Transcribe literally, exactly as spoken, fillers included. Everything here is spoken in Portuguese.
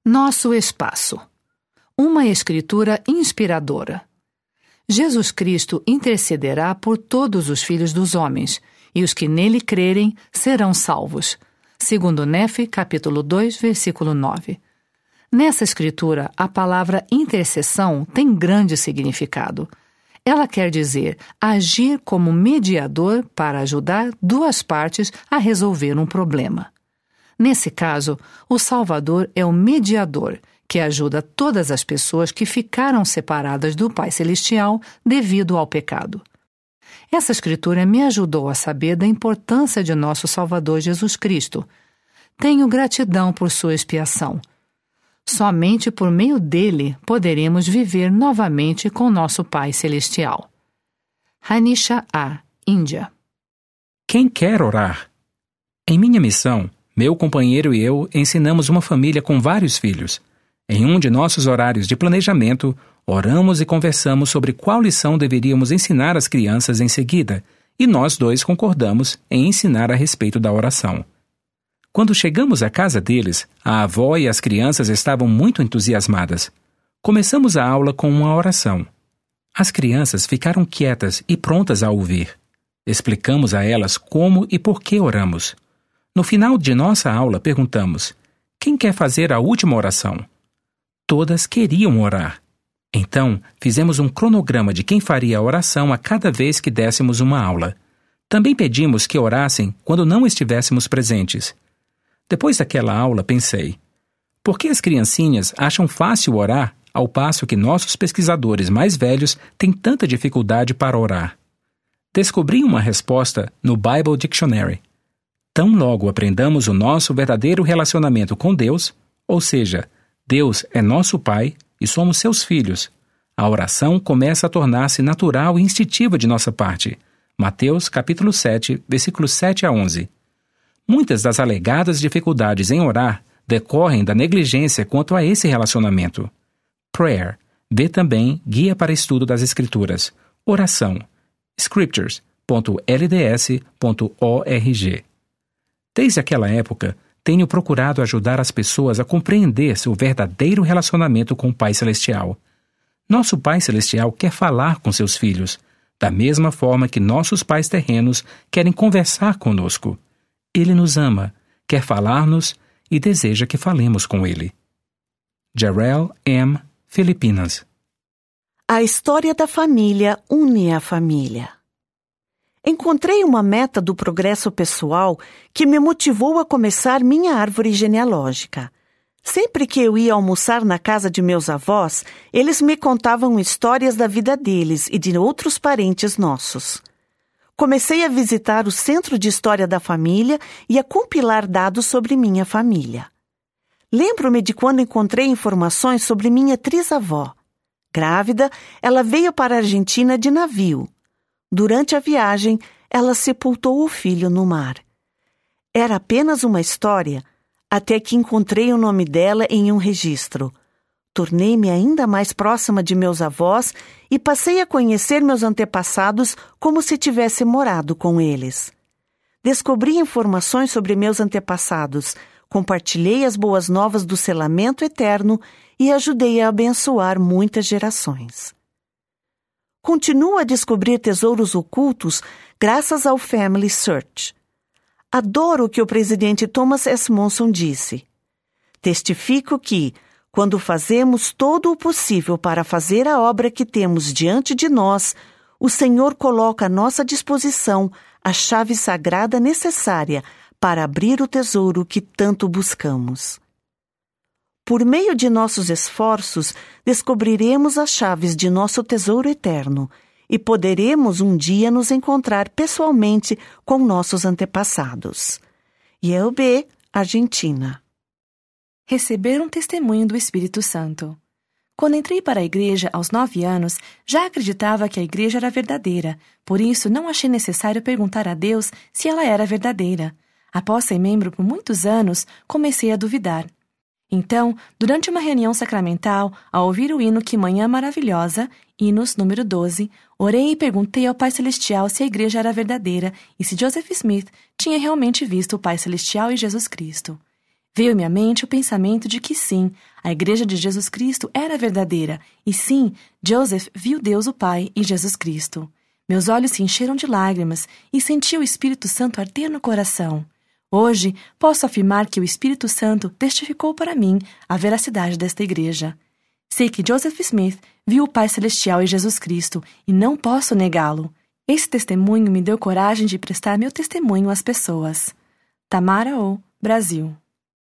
Nosso espaço. Uma escritura inspiradora. Jesus Cristo intercederá por todos os filhos dos homens, e os que nele crerem serão salvos. Segundo Nefe, capítulo dois, versículo nove. Nessa escritura, a palavra intercessão tem grande significado. Ela quer dizer agir como mediador para ajudar duas partes a resolver um problema. Nesse caso, o Salvador é o mediador, que ajuda todas as pessoas que ficaram separadas do Pai Celestial devido ao pecado. Essa escritura me ajudou a saber da importância de nosso Salvador Jesus Cristo. Tenho gratidão por sua expiação. Somente por meio dele poderemos viver novamente com nosso Pai Celestial. Hanisha A., Índia. Quem quer orar? Em minha missão, meu companheiro e eu ensinamos uma família com vários filhos. Em um de nossos horários de planejamento, oramos e conversamos sobre qual lição deveríamos ensinar às crianças em seguida, e nós dois concordamos em ensinar a respeito da oração. Quando chegamos à casa deles, a avó e as crianças estavam muito entusiasmadas. Começamos a aula com uma oração. As crianças ficaram quietas e prontas a ouvir. Explicamos a elas como e por que oramos. No final de nossa aula, perguntamos: quem quer fazer a última oração? Todas queriam orar. Então, fizemos um cronograma de quem faria a oração a cada vez que dessemos uma aula. Também pedimos que orassem quando não estivéssemos presentes. Depois daquela aula, pensei: por que as criancinhas acham fácil orar, ao passo que nossos pesquisadores mais velhos têm tanta dificuldade para orar? Descobri uma resposta no Bible Dictionary. Tão logo aprendamos o nosso verdadeiro relacionamento com Deus, ou seja, Deus é nosso Pai e somos seus filhos, a oração começa a tornar-se natural e instintiva de nossa parte. Mateus capítulo sete, versículos sete a onze. Muitas das alegadas dificuldades em orar decorrem da negligência quanto a esse relacionamento. Prayer. Vê também Guia para Estudo das Escrituras. Oração. scriptures ponto l d s ponto org. Desde aquela época, tenho procurado ajudar as pessoas a compreender seu verdadeiro relacionamento com o Pai Celestial. Nosso Pai Celestial quer falar com seus filhos, da mesma forma que nossos pais terrenos querem conversar conosco. Ele nos ama, quer falar-nos e deseja que falemos com Ele. Jarrell M., Filipinas. A história da família une a família. Encontrei uma meta do progresso pessoal que me motivou a começar minha árvore genealógica. Sempre que eu ia almoçar na casa de meus avós, eles me contavam histórias da vida deles e de outros parentes nossos. Comecei a visitar o Centro de História da Família e a compilar dados sobre minha família. Lembro-me de quando encontrei informações sobre minha trisavó. Grávida, ela veio para a Argentina de navio. Durante a viagem, ela sepultou o filho no mar. Era apenas uma história, até que encontrei o nome dela em um registro. Tornei-me ainda mais próxima de meus avós e passei a conhecer meus antepassados como se tivesse morado com eles. Descobri informações sobre meus antepassados, compartilhei as boas novas do selamento eterno e ajudei a abençoar muitas gerações. Continuo a descobrir tesouros ocultos graças ao Family Search. Adoro o que o presidente Thomas S. Monson disse. Testifico que, quando fazemos todo o possível para fazer a obra que temos diante de nós, o Senhor coloca à nossa disposição a chave sagrada necessária para abrir o tesouro que tanto buscamos. Por meio de nossos esforços, descobriremos as chaves de nosso tesouro eterno e poderemos um dia nos encontrar pessoalmente com nossos antepassados. Yale B., Argentina. Receber um testemunho do Espírito Santo. Quando entrei para a igreja aos nove anos, já acreditava que a igreja era verdadeira, por isso não achei necessário perguntar a Deus se ela era verdadeira. Após ser membro por muitos anos, comecei a duvidar. Então, durante uma reunião sacramental, ao ouvir o hino Que Manhã Maravilhosa, Hinos número doze, orei e perguntei ao Pai Celestial se a igreja era verdadeira e se Joseph Smith tinha realmente visto o Pai Celestial e Jesus Cristo. Veio-me à mente o pensamento de que sim, a Igreja de Jesus Cristo era verdadeira, e sim, Joseph viu Deus o Pai e Jesus Cristo. Meus olhos se encheram de lágrimas e senti o Espírito Santo arder no coração. Hoje, posso afirmar que o Espírito Santo testificou para mim a veracidade desta igreja. Sei que Joseph Smith viu o Pai Celestial e Jesus Cristo e não posso negá-lo. Esse testemunho me deu coragem de prestar meu testemunho às pessoas. Tamara O, Brasil.